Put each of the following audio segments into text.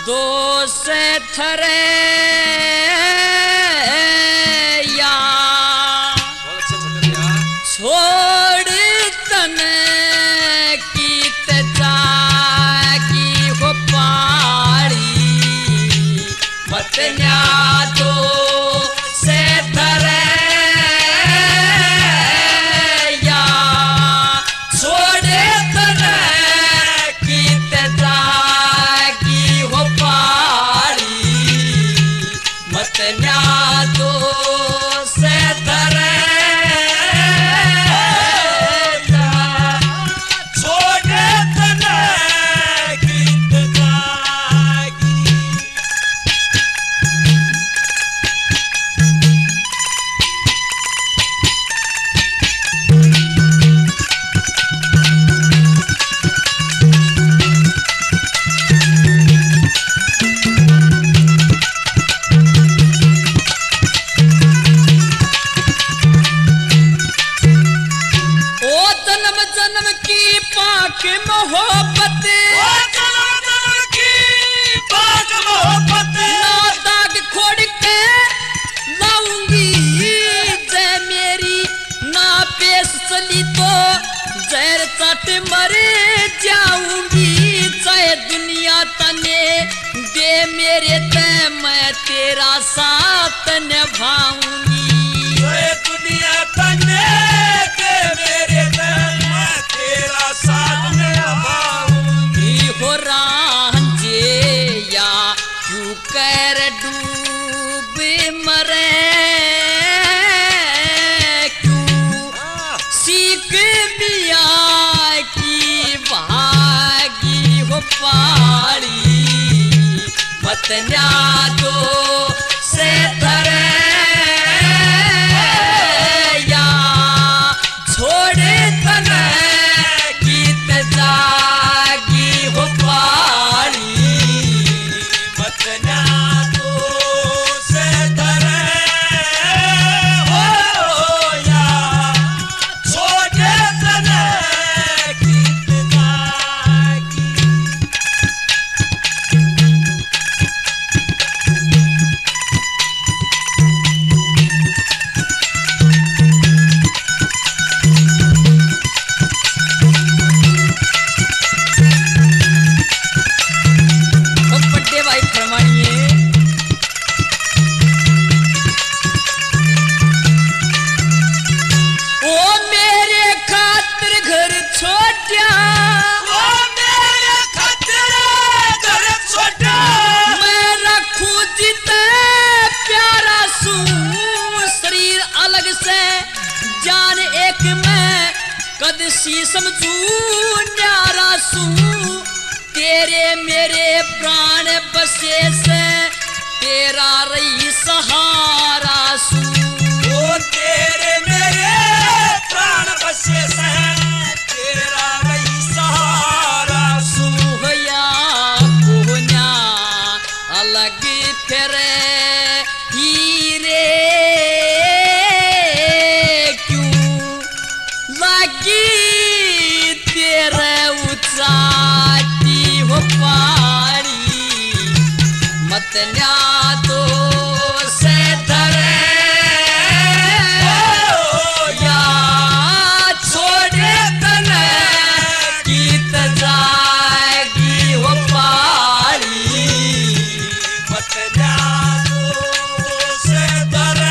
दोष थरे या छोड़ तने कीत जागी हो पारी मत न्या दो से थरे या छोड़ तने कीत जागी हो पारी मत न्या दो से थरे जन्म की पाक मोहब्बत ना दाग खोड़ के लाऊंगी जय मेरी ना पेश चली तो जहर चट मर जाऊंगी चाहे दुनिया तने दे मेरे ते मैं तेरा साथ निभाऊंगी दुनिया तने दे मेरे तेरा साथ निभाऊंगी हो रांझे या क्यों कर डूब मरे क्यों सीख बिया की भागी हो पारी मत न्या दो से धरे जान एक मैं कद सी समझू न्यारा सू तेरे मेरे प्राण बसे से तेरा रही सहारा सू तेरे मेरे प्राण बसे से तेरा रही सहारा सू होया कोन्या अलग तेरे हीरे तेरे उचाटी हो पारी मत न्या दो से धरे या छोड़े तने कीत जाएगी हो पारी मत न्या दो से धरे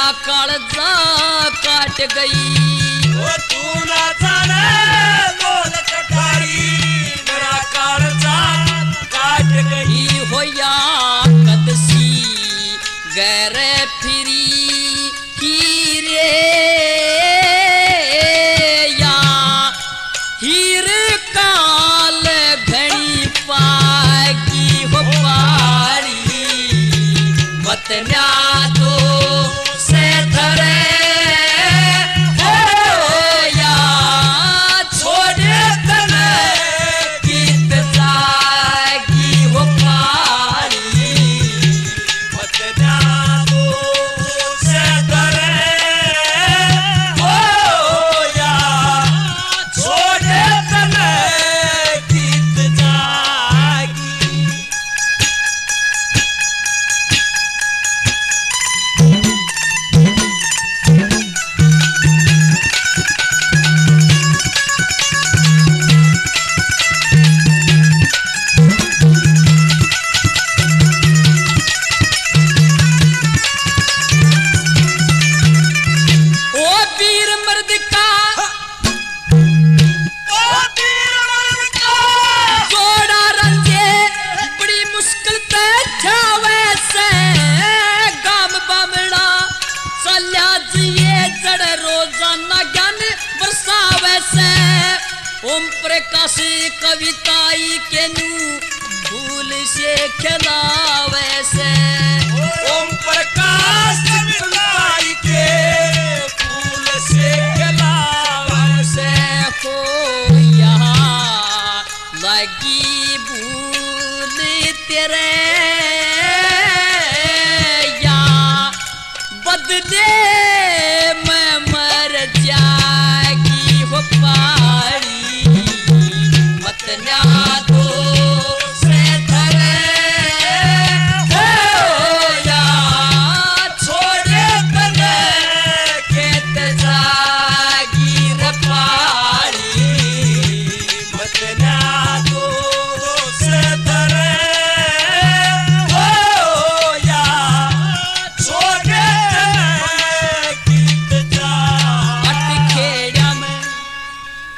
काळजा काट गई वो तू ना जाने बोल कटारी मेरा काळजा काट गई ही होया कदसी गैर फिरी की रे या हीर काल घड़ी पागी हो पारी मतन्या तो से धरे हो या छोड़े तने गीत जागी हो पारी मतन्या तो से डरे हो या छोड़े तने गीत जागी ओ वीर मर्द का ओ तीर मन का जोड़ा रंजे बड़ी मुश्किल ते छावे से गाम बामड़ा चल्या जिए जड़ रोजाना ज्ञान बरसावे से ओम प्रकाश कविताई के नू फूल से खिलावे से ओम प्रकाश कविताई के फूल से खिलावे से हो यहाँ लगी भूल तेरे या बदले मैं मर जाएगी हो पारी मतन्या तो